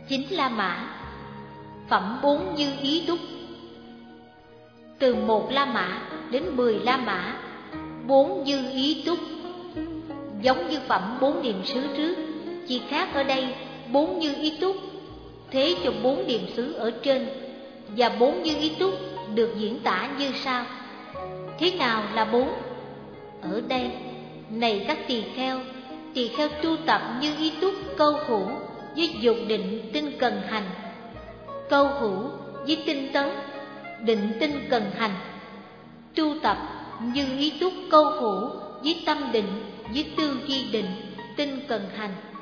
Chính La Mã. Phẩm 4 như ý túc. Từ 1 La Mã đến 10 La Mã, 4 như ý túc. Giống như phẩm 4 niệm xứ trước, chỉ khác ở đây 4 như ý túc thế cho 4 niệm xứ ở trên, và 4 như ý túc được diễn tả như sau. Thế nào là 4? Ở đây, này các tỳ kheo tu tập như ý túc câu hữu với dục định tinh cần hành, câu hữu với tinh tấn, định tinh cần hành. Tu tập như ý túc câu hữu với tâm định với tư duy định tinh cần hành.